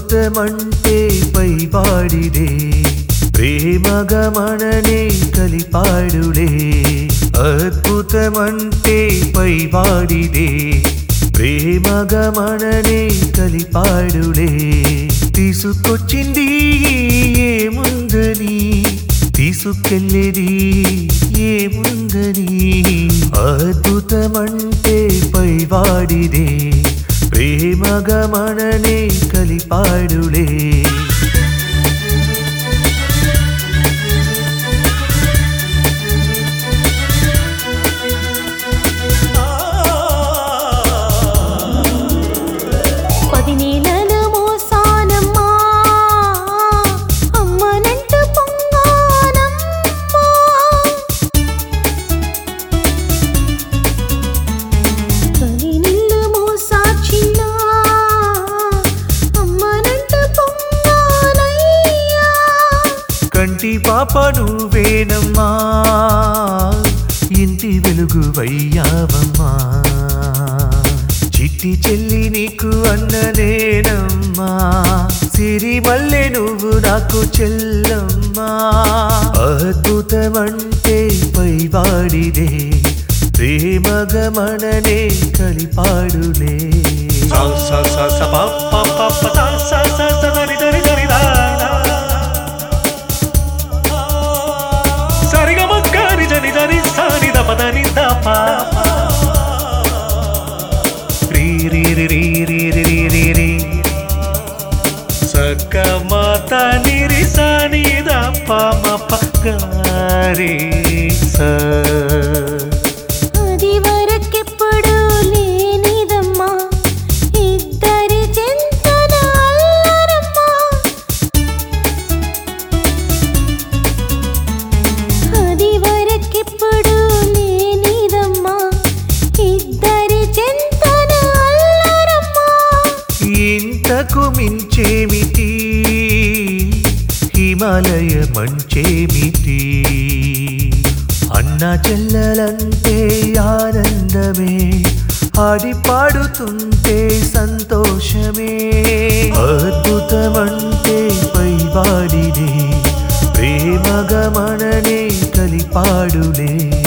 అద్భుతమంటే పైవాడిదే ప్రేమగమననే కలిపాడులే అద్భుతమంటే పైవాడిదే ప్రేమగమననే కలిపాడులే తీసుకొచ్చింది ఏముందని తీసుకెళ్ళేది ఏముందని అద్భుతమంటే పైవాడిదే ప్రేమగమననే కలిపాడులే కంటి పాప నువ్వేనమ్మా ఇంటి వెలుగువయ్యావమ్మా చిట్టి చెల్లి నీకు అన్ననేనమ్మా సిరిమల్లె నువ్వు నాకు చెల్లమ్మా అద్భుతమంటే పైవాడిదే ప్రేమగమననే కలిపాడులే సగమత నిరిసాని దప మప గారి స అది వరకెప్పుడు లేనిదమ్మా ఇద్దరి చెంతన అల్లరమ్మా అది వరకెప్పుడు లేనిదమ్మా ఇద్దరి చెంతన అల్లరమ్మా ఇంతకు మించేమిటి హిమాలయ మంచేమిటి అన్న చెల్లెలంటే ఆనందమే ఆడి పాడుతుంటే సంతోషమే అద్భుతమంటే పైవాడిదే ప్రేమగమననే కలిపాడులే